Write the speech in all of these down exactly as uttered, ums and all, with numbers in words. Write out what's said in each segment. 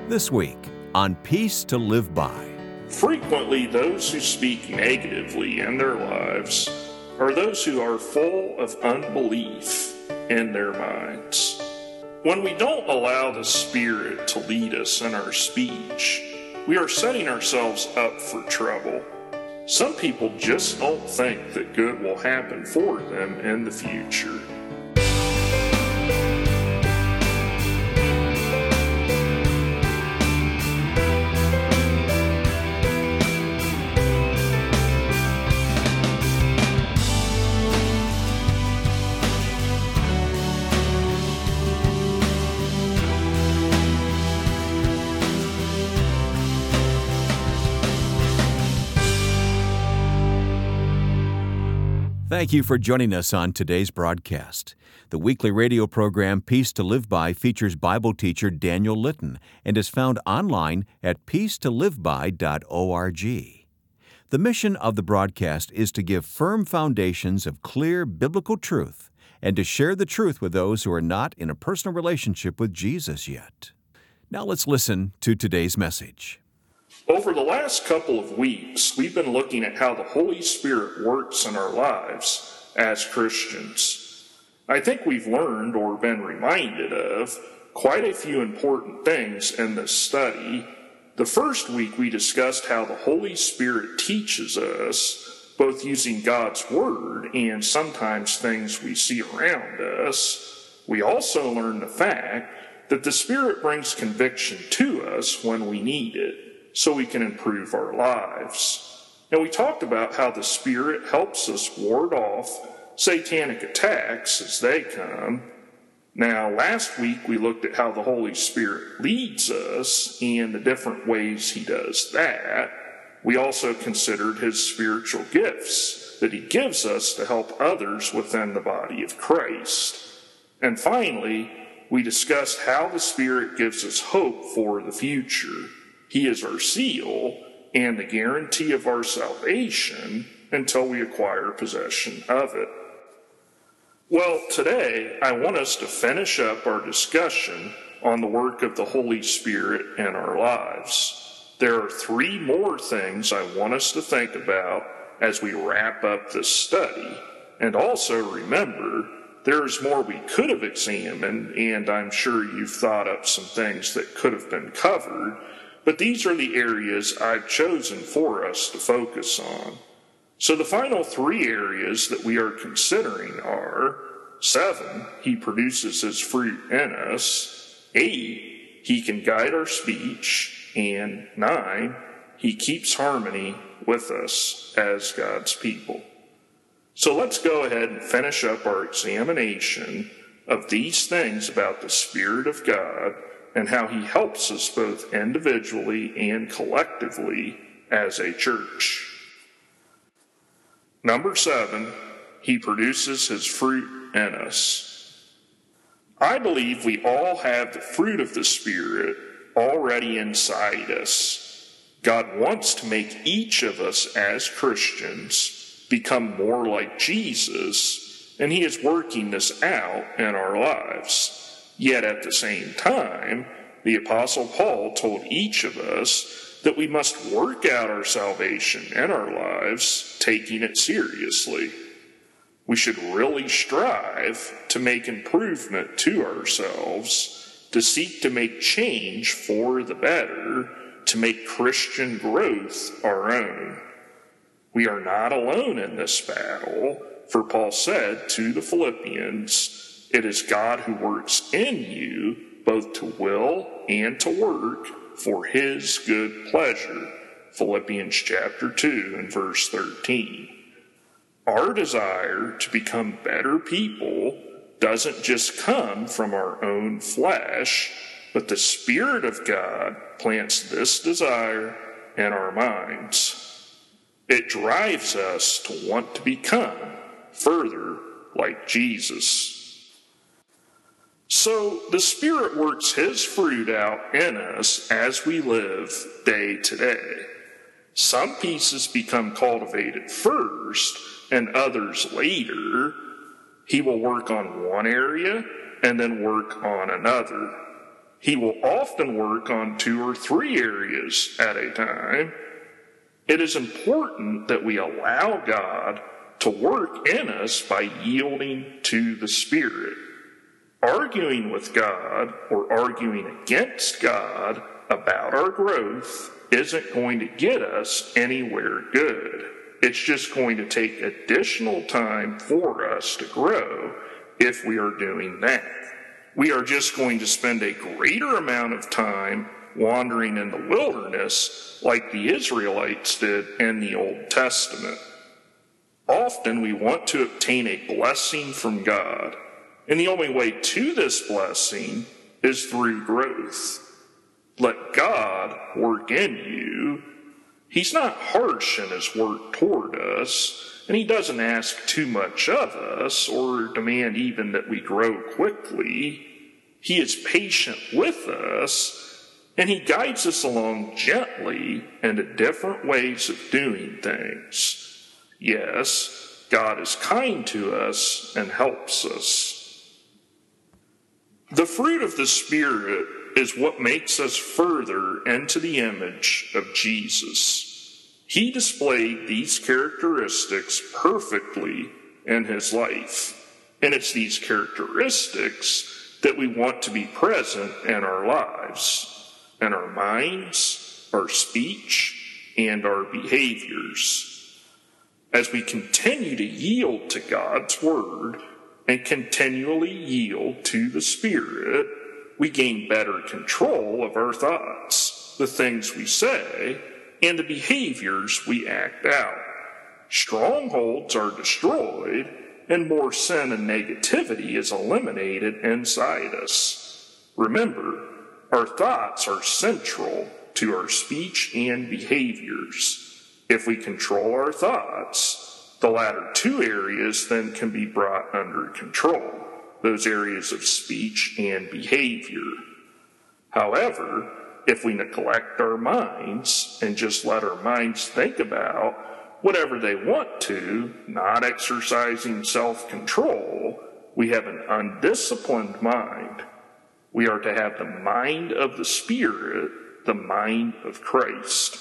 This week on Peace to Live By. Frequently, those who speak negatively in their lives are those who are full of unbelief in their minds. When we don't allow the Spirit to lead us in our speech, we are setting ourselves up for trouble. Some people just don't think that good will happen for them in the future. Thank you for joining us on today's broadcast. The weekly radio program Peace to Live By features Bible teacher Daniel Litton and is found online at peace to live by dot org. The mission of the broadcast is to give firm foundations of clear biblical truth and to share the truth with those who are not in a personal relationship with Jesus yet. Now let's listen to today's message. Over the last couple of weeks, we've been looking at how the Holy Spirit works in our lives as Christians. I think we've learned or been reminded of quite a few important things in this study. The first week we discussed how the Holy Spirit teaches us, both using God's Word and sometimes things we see around us. We also learned the fact that the Spirit brings conviction to us when we need it, so we can improve our lives. And we talked about how the Spirit helps us ward off satanic attacks as they come. Now, last week we looked at how the Holy Spirit leads us and the different ways He does that. We also considered His spiritual gifts that He gives us to help others within the body of Christ. And finally, we discussed how the Spirit gives us hope for the future. He is our seal and the guarantee of our salvation until we acquire possession of it. Well, today I want us to finish up our discussion on the work of the Holy Spirit in our lives. There are three more things I want us to think about as we wrap up this study. And also remember, there's more we could have examined, and I'm sure you've thought up some things that could have been covered. But these are the areas I've chosen for us to focus on. So the final three areas that we are considering are: seven, He produces His fruit in us; eight, He can guide our speech; and nine, He keeps harmony with us as God's people. So let's go ahead and finish up our examination of these things about the Spirit of God and how He helps us both individually and collectively as a church. Number seven, He produces His fruit in us. I believe we all have the fruit of the Spirit already inside us. God wants to make each of us as Christians become more like Jesus, and He is working this out in our lives. Yet at the same time, the Apostle Paul told each of us that we must work out our salvation in our lives, taking it seriously. We should really strive to make improvement to ourselves, to seek to make change for the better, to make Christian growth our own. We are not alone in this battle, for Paul said to the Philippians, "It is God who works in you, both to will and to work for His good pleasure." Philippians chapter two and verse thirteen. Our desire to become better people doesn't just come from our own flesh, but the Spirit of God plants this desire in our minds. It drives us to want to become further like Jesus. So the Spirit works His fruit out in us as we live day to day. Some pieces become cultivated first and others later. He will work on one area and then work on another. He will often work on two or three areas at a time. It is important that we allow God to work in us by yielding to the Spirit. Arguing with God or arguing against God about our growth isn't going to get us anywhere good. It's just going to take additional time for us to grow if we are doing that. We are just going to spend a greater amount of time wandering in the wilderness like the Israelites did in the Old Testament. Often we want to obtain a blessing from God, and the only way to this blessing is through growth. Let God work in you. He's not harsh in his work toward us, and he doesn't ask too much of us or demand even that we grow quickly. He is patient with us, and he guides us along gently into different ways of doing things. Yes, God is kind to us and helps us. The fruit of the Spirit is what makes us further into the image of Jesus. He displayed these characteristics perfectly in his life, and it's these characteristics that we want to be present in our lives, in our minds, our speech, and our behaviors. As we continue to yield to God's word and continually yield to the Spirit, we gain better control of our thoughts, the things we say, and the behaviors we act out. Strongholds are destroyed, and more sin and negativity is eliminated inside us. Remember, our thoughts are central to our speech and behaviors. If we control our thoughts, the latter two areas then can be brought under control. Those areas of speech and behavior. However, if we neglect our minds and just let our minds think about whatever they want to, not exercising self-control, we have an undisciplined mind. We are to have the mind of the Spirit, the mind of Christ.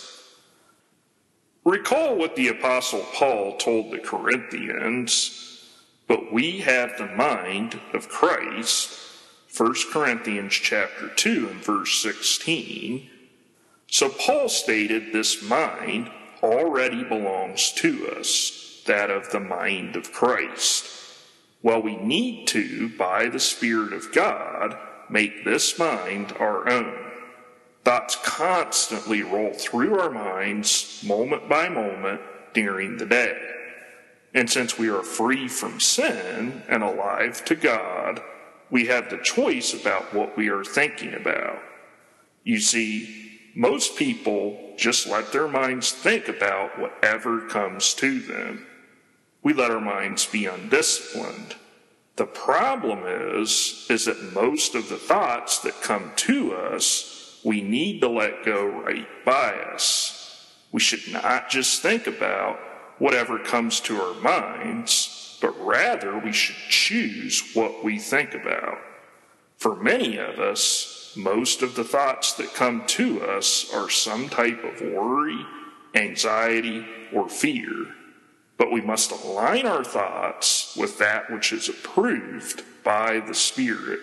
Recall what the Apostle Paul told the Corinthians. But we have the mind of Christ, First Corinthians chapter two and verse sixteen. So Paul stated this mind already belongs to us, that of the mind of Christ. Well, we need to, by the Spirit of God, make this mind our own. Thoughts constantly roll through our minds, moment by moment, during the day. And since we are free from sin and alive to God, we have the choice about what we are thinking about. You see, most people just let their minds think about whatever comes to them. We let our minds be undisciplined. The problem is, is that most of the thoughts that come to us, we need to let go right by us. We should not just think about whatever comes to our minds, but rather we should choose what we think about. For many of us, most of the thoughts that come to us are some type of worry, anxiety, or fear. But we must align our thoughts with that which is approved by the Spirit.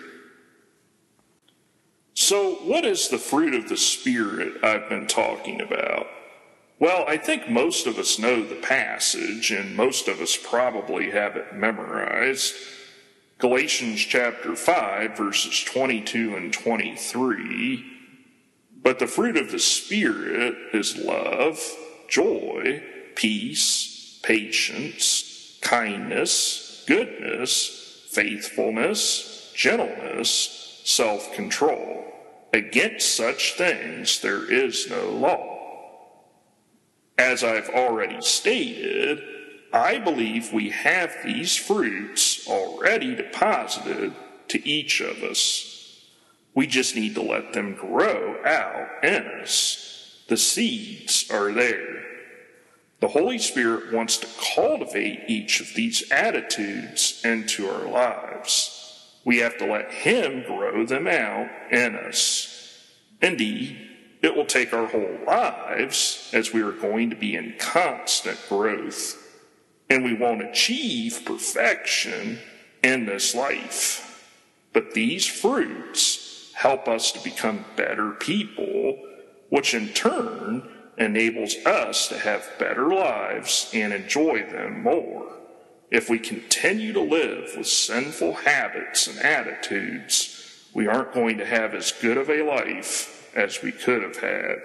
So, what is the fruit of the Spirit I've been talking about? Well, I think most of us know the passage, and most of us probably have it memorized. Galatians chapter five, verses twenty-two and twenty-three. But the fruit of the Spirit is love, joy, peace, patience, kindness, goodness, faithfulness, gentleness, self-control. Against such things there is no law. As I've already stated, I believe we have these fruits already deposited to each of us. We just need to let them grow out in us. The seeds are there. The Holy Spirit wants to cultivate each of these attitudes into our lives. We have to let him grow them out in us. Indeed, it will take our whole lives, as we are going to be in constant growth, and we won't achieve perfection in this life. But these fruits help us to become better people, which in turn enables us to have better lives and enjoy them more. If we continue to live with sinful habits and attitudes, we aren't going to have as good of a life as we could have had.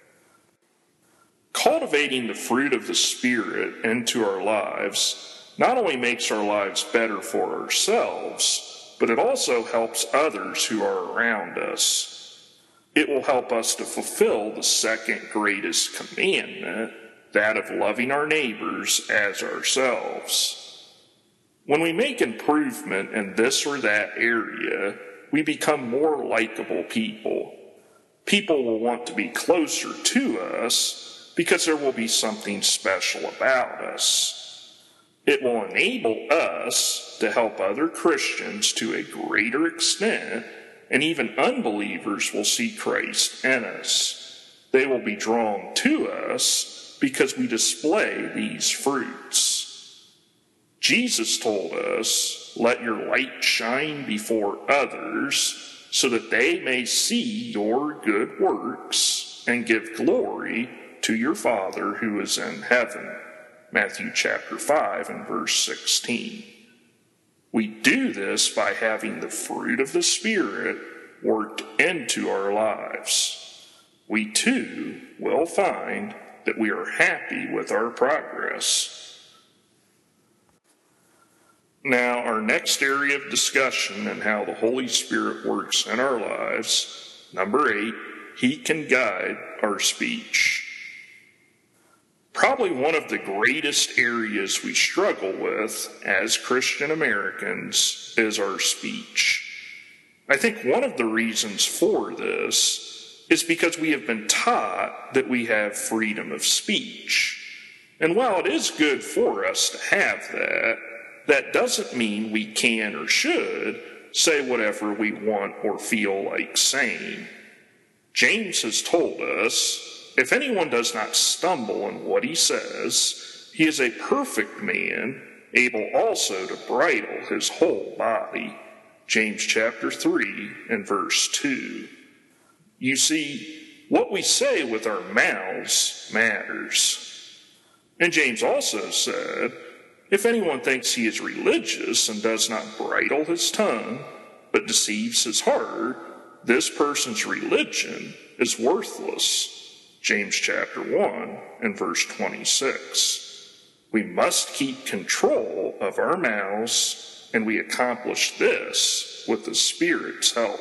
Cultivating the fruit of the Spirit into our lives not only makes our lives better for ourselves, but it also helps others who are around us. It will help us to fulfill the second greatest commandment, that of loving our neighbors as ourselves. When we make improvement in this or that area, we become more likable people. People will want to be closer to us because there will be something special about us. It will enable us to help other Christians to a greater extent, and even unbelievers will see Christ in us. They will be drawn to us because we display these fruits. Jesus told us, "Let your light shine before others, so that they may see your good works and give glory to your Father who is in heaven." Matthew chapter five and verse sixteen. We do this by having the fruit of the Spirit worked into our lives. We too will find that we are happy with our progress. Now, our next area of discussion and how the Holy Spirit works in our lives, number eight, he can guide our speech. Probably one of the greatest areas we struggle with as Christian Americans is our speech. I think one of the reasons for this is because we have been taught that we have freedom of speech. And while it is good for us to have that, that doesn't mean we can or should say whatever we want or feel like saying. James has told us, if anyone does not stumble in what he says, he is a perfect man, able also to bridle his whole body. James chapter three and verse two. You see, what we say with our mouths matters. And James also said, if anyone thinks he is religious and does not bridle his tongue, but deceives his heart, this person's religion is worthless. James chapter one and verse twenty-six. We must keep control of our mouths, and we accomplish this with the Spirit's help.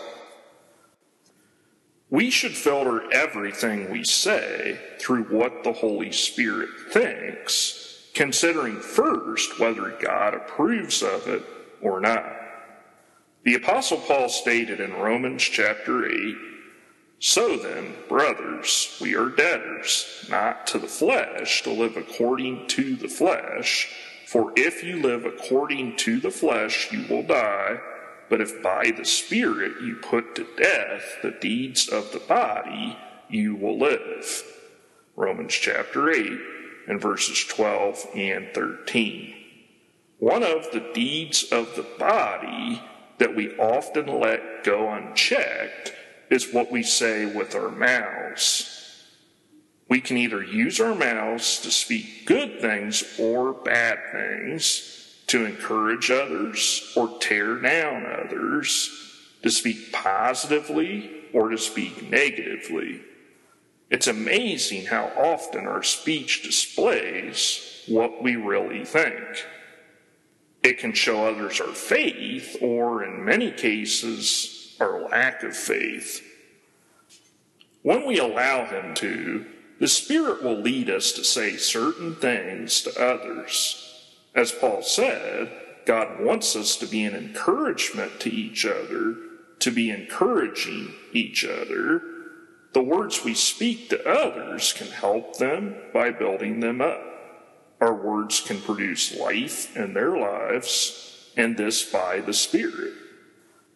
We should filter everything we say through what the Holy Spirit thinks, considering first whether God approves of it or not. The Apostle Paul stated in Romans chapter eight, "So then, brothers, we are debtors, not to the flesh, to live according to the flesh. For if you live according to the flesh, you will die. But if by the Spirit you put to death the deeds of the body, you will live." Romans chapter eight and verses twelve and thirteen. One of the deeds of the body that we often let go unchecked is what we say with our mouths. We can either use our mouths to speak good things or bad things, to encourage others or tear down others, to speak positively or to speak negatively. It's amazing how often our speech displays what we really think. It can show others our faith, or in many cases, our lack of faith. When we allow him to, the Spirit will lead us to say certain things to others. As Paul said, God wants us to be an encouragement to each other, to be encouraging each other. The words we speak to others can help them by building them up. Our words can produce life in their lives, and this by the Spirit.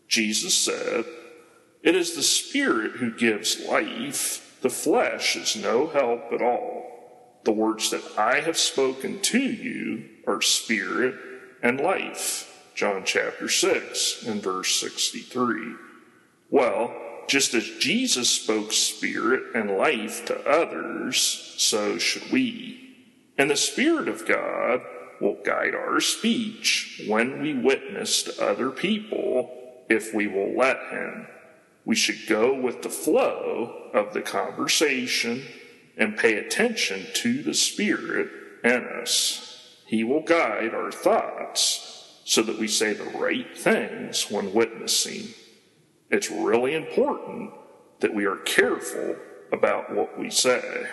Jesus said, "It is the Spirit who gives life. The flesh is no help at all. The words that I have spoken to you are spirit and life." John chapter six and verse sixty-three. Well, just as Jesus spoke spirit and life to others, so should we. And the Spirit of God will guide our speech when we witness to other people if we will let Him. We should go with the flow of the conversation and pay attention to the Spirit in us. He will guide our thoughts so that we say the right things when witnessing. It's really important that we are careful about what we say.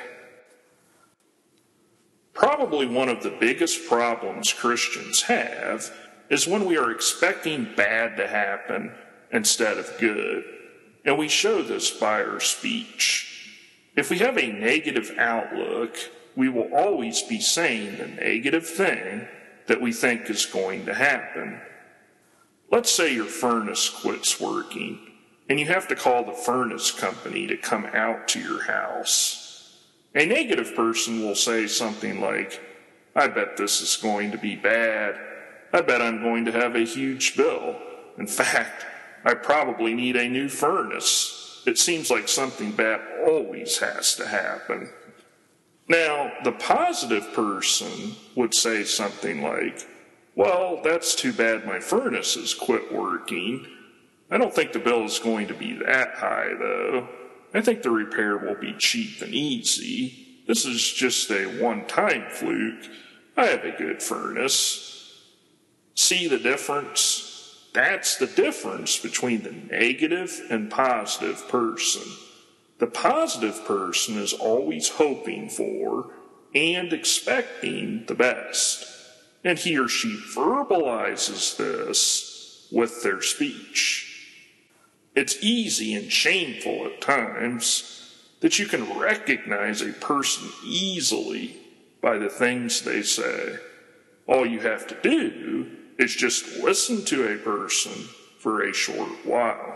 Probably one of the biggest problems Christians have is when we are expecting bad to happen instead of good, and we show this by our speech. If we have a negative outlook, we will always be saying the negative thing that we think is going to happen. Let's say your furnace quits working, and you have to call the furnace company to come out to your house. A negative person will say something like, "I bet this is going to be bad. I bet I'm going to have a huge bill. In fact, I probably need a new furnace. It seems like something bad always has to happen." Now, the positive person would say something like, "Well, that's too bad my furnace has quit working. I don't think the bill is going to be that high, though. I think the repair will be cheap and easy. This is just a one-time fluke. I have a good furnace." See the difference? That's the difference between the negative and positive person. The positive person is always hoping for and expecting the best, and he or she verbalizes this with their speech. It's easy and shameful at times that you can recognize a person easily by the things they say. All you have to do is just listen to a person for a short while.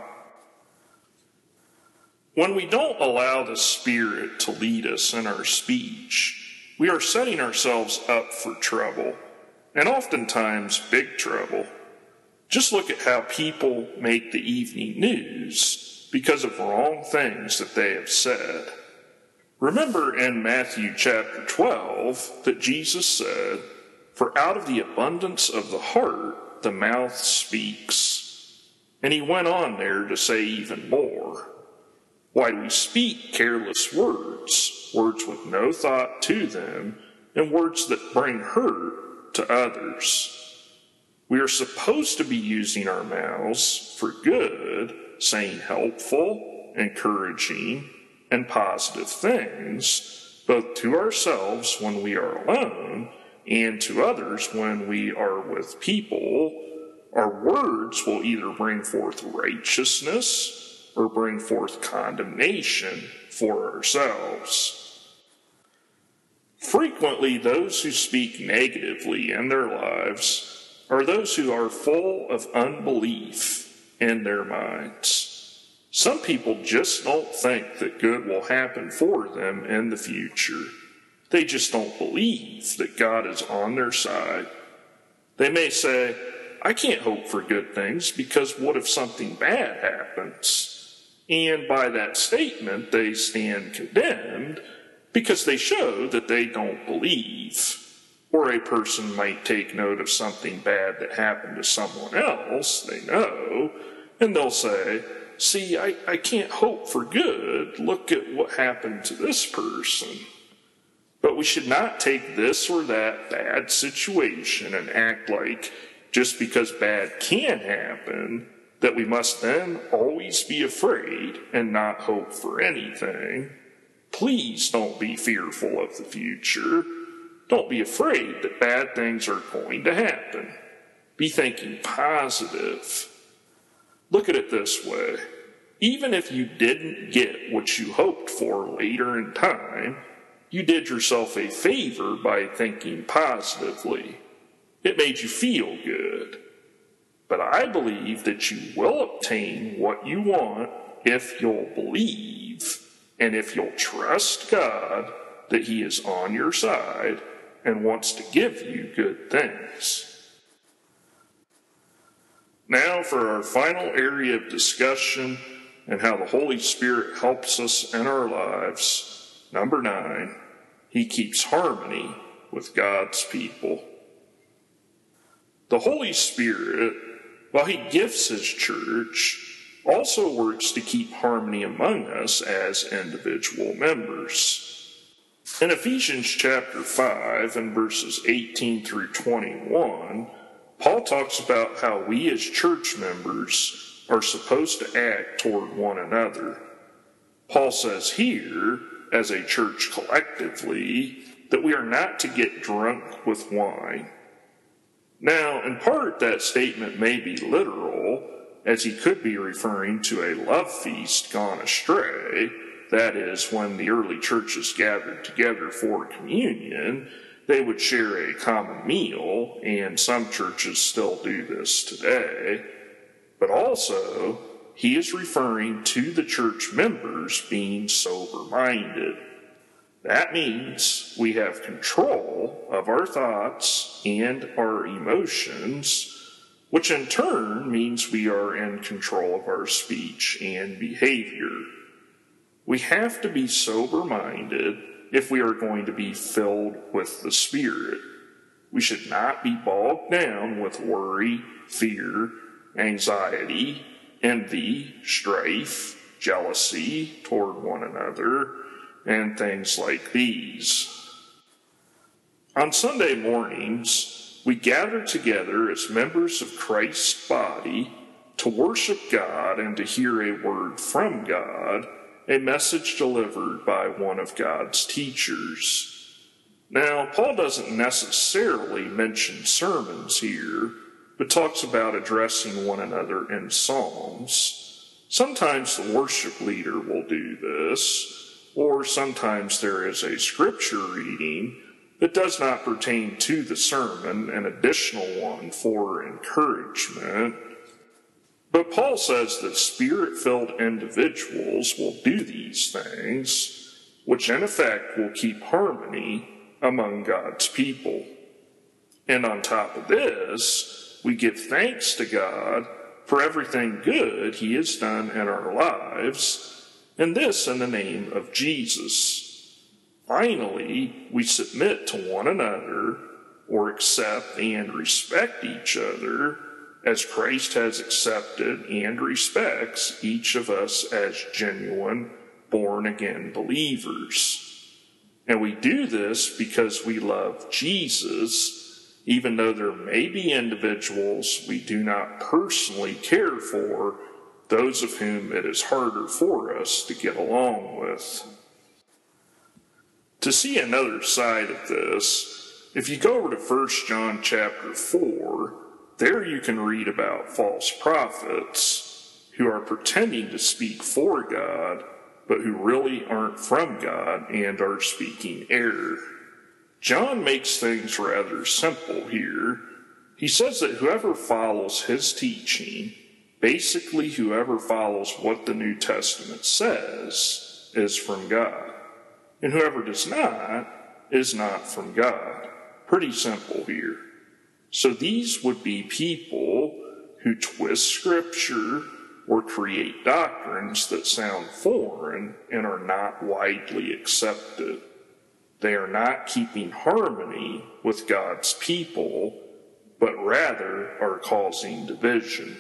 When we don't allow the Spirit to lead us in our speech, we are setting ourselves up for trouble, and oftentimes big trouble. Just look at how people make the evening news because of wrong things that they have said. Remember in Matthew chapter twelve that Jesus said, "For out of the abundance of the heart the mouth speaks." And he went on there to say even more. Why do we speak careless words, words with no thought to them, and words that bring hurt to others? We are supposed to be using our mouths for good, saying helpful, encouraging, and positive things, both to ourselves when we are alone and to others when we are with people. Our words will either bring forth righteousness or bring forth condemnation for ourselves. Frequently, those who speak negatively in their lives are those who are full of unbelief in their minds. Some people just don't think that good will happen for them in the future. They just don't believe that God is on their side. They may say, "I can't hope for good things because what if something bad happens?" And by that statement, they stand condemned because they show that they don't believe. Or a person might take note of something bad that happened to someone else they know, and they'll say, "See, I, I can't hope for good. Look at what happened to this person." But we should not take this or that bad situation and act like just because bad can happen, that we must then always be afraid and not hope for anything. Please don't be fearful of the future. Don't be afraid that bad things are going to happen. Be thinking positive. Look at it this way. Even if you didn't get what you hoped for later in time, you did yourself a favor by thinking positively. It made you feel good. But I believe that you will obtain what you want if you'll believe and if you'll trust God that He is on your side and wants to give you good things. Now for our final area of discussion and how the Holy Spirit helps us in our lives. Number nine, He keeps harmony with God's people. The Holy Spirit, while He gifts His church, also works to keep harmony among us as individual members. In Ephesians chapter five and verses eighteen through twenty-one, Paul talks about how we as church members are supposed to act toward one another. Paul says here, as a church collectively, that we are not to get drunk with wine. Now, in part, that statement may be literal, as he could be referring to a love feast gone astray. That is, when the early churches gathered together for communion, they would share a common meal, and some churches still do this today. But also, he is referring to the church members being sober-minded. That means we have control of our thoughts and our emotions, which in turn means we are in control of our speech and behavior. We have to be sober-minded if we are going to be filled with the Spirit. We should not be bogged down with worry, fear, anxiety, envy, strife, jealousy toward one another, and things like these. On Sunday mornings, we gather together as members of Christ's body to worship God and to hear a word from God, a message delivered by one of God's teachers. Now, Paul doesn't necessarily mention sermons here, but talks about addressing one another in psalms. Sometimes the worship leader will do this, or sometimes there is a scripture reading that does not pertain to the sermon, an additional one for encouragement. But Paul says that Spirit-filled individuals will do these things, which in effect will keep harmony among God's people. And on top of this, we give thanks to God for everything good He has done in our lives, and this in the name of Jesus. Finally, we submit to one another, or accept and respect each other, as Christ has accepted and respects each of us as genuine, born-again believers. And we do this because we love Jesus, even though there may be individuals we do not personally care for, those of whom it is harder for us to get along with. To see another side of this, if you go over to First John chapter four, there you can read about false prophets who are pretending to speak for God, but who really aren't from God and are speaking error. John makes things rather simple here. He says that whoever follows his teaching, basically whoever follows what the New Testament says, is from God. And whoever does not, is not from God. Pretty simple here. So these would be people who twist Scripture or create doctrines that sound foreign and are not widely accepted. They are not keeping harmony with God's people, but rather are causing division.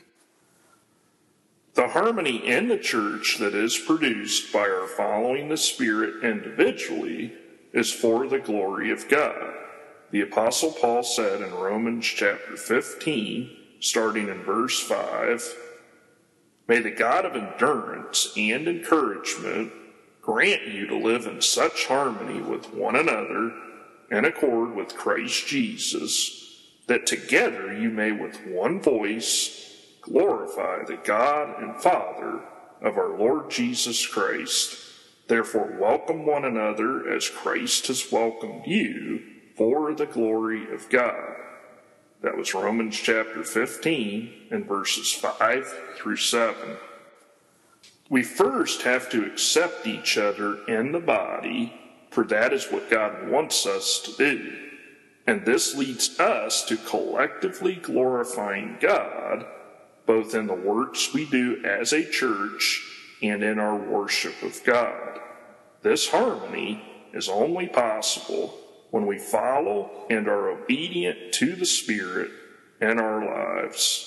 The harmony in the church that is produced by our following the Spirit individually is for the glory of God. The Apostle Paul said in Romans chapter fifteen, starting in verse five, "May the God of endurance and encouragement grant you to live in such harmony with one another in accord with Christ Jesus, that together you may with one voice glorify the God and Father of our Lord Jesus Christ. Therefore welcome one another as Christ has welcomed you for the glory of God." That was Romans chapter fifteen and verses five through seven. We first have to accept each other in the body, for that is what God wants us to do. And this leads us to collectively glorifying God, both in the works we do as a church and in our worship of God. This harmony is only possible when we follow and are obedient to the Spirit in our lives.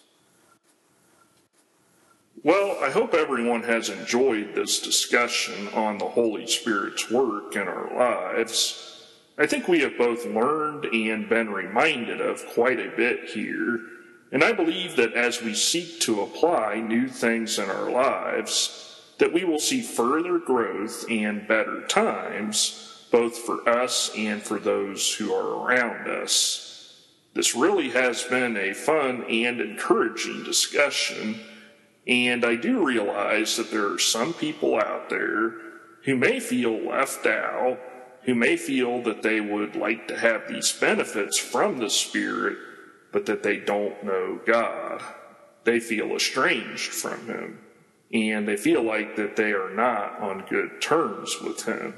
Well, I hope everyone has enjoyed this discussion on the Holy Spirit's work in our lives. I think we have both learned and been reminded of quite a bit here, and I believe that as we seek to apply new things in our lives, that we will see further growth and better times, both for us and for those who are around us. This really has been a fun and encouraging discussion, and I do realize that there are some people out there who may feel left out, who may feel that they would like to have these benefits from the Spirit, but that they don't know God. They feel estranged from Him, and they feel like that they are not on good terms with Him.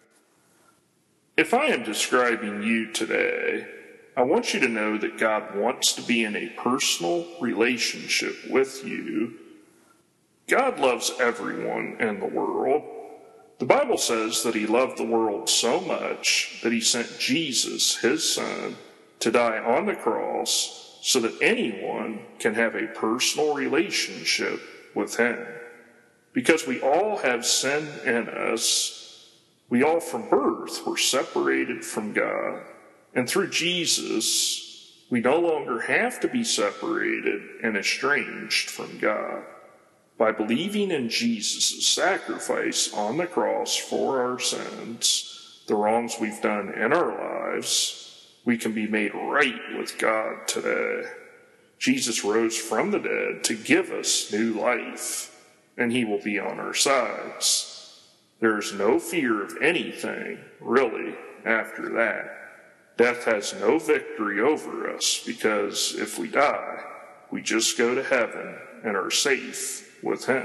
If I am describing you today, I want you to know that God wants to be in a personal relationship with you. God loves everyone in the world. The Bible says that He loved the world so much that He sent Jesus, His Son, to die on the cross so that anyone can have a personal relationship with Him. Because we all have sin in us, we all from birth were separated from God. And through Jesus, we no longer have to be separated and estranged from God. By believing in Jesus' sacrifice on the cross for our sins, the wrongs we've done in our lives, we can be made right with God today. Jesus rose from the dead to give us new life, and He will be on our sides. There is no fear of anything, really, after that. Death has no victory over us, because if we die, we just go to heaven and are safe with Him.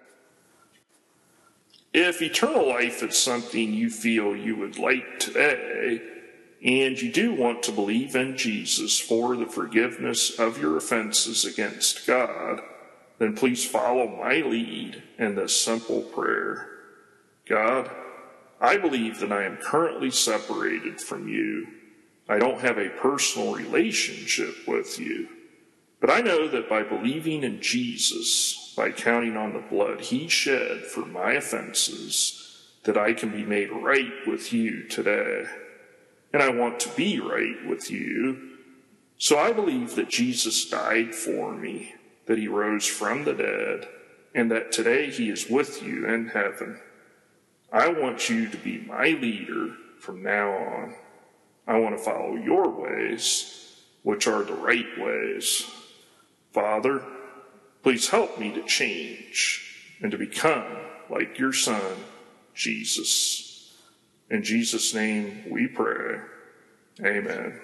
If eternal life is something you feel you would like today, and you do want to believe in Jesus for the forgiveness of your offenses against God, then please follow my lead in this simple prayer. God, I believe that I am currently separated from you. I don't have a personal relationship with you. But I know that by believing in Jesus, by counting on the blood He shed for my offenses, that I can be made right with you today. And I want to be right with you. So I believe that Jesus died for me, that He rose from the dead, and that today He is with you in heaven. I want you to be my leader from now on. I want to follow your ways, which are the right ways. Father, please help me to change and to become like your Son, Jesus. In Jesus' name we pray. Amen.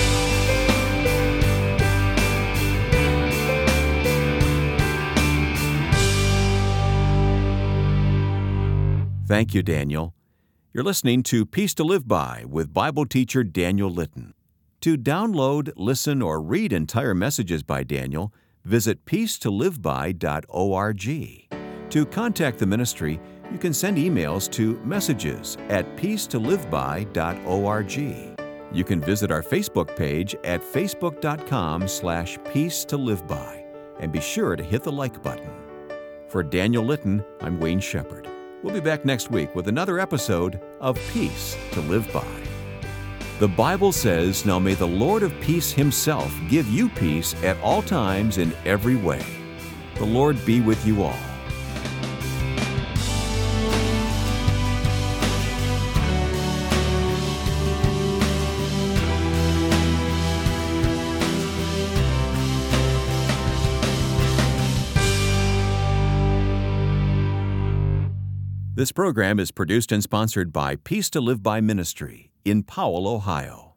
Thank you, Daniel. You're listening to Peace to Live By with Bible teacher Daniel Litton. To download, listen, or read entire messages by Daniel, visit peace to live by dot org. To contact the ministry, you can send emails to messages at peace to live by dot org. You can visit our Facebook page at facebook dot com slash peace to live by, and be sure to hit the like button. For Daniel Litton, I'm Wayne Shepherd. We'll be back next week with another episode of Peace to Live By. The Bible says, "Now may the Lord of peace Himself give you peace at all times in every way." The Lord be with you all. This program is produced and sponsored by Peace to Live By Ministry in Powell, Ohio.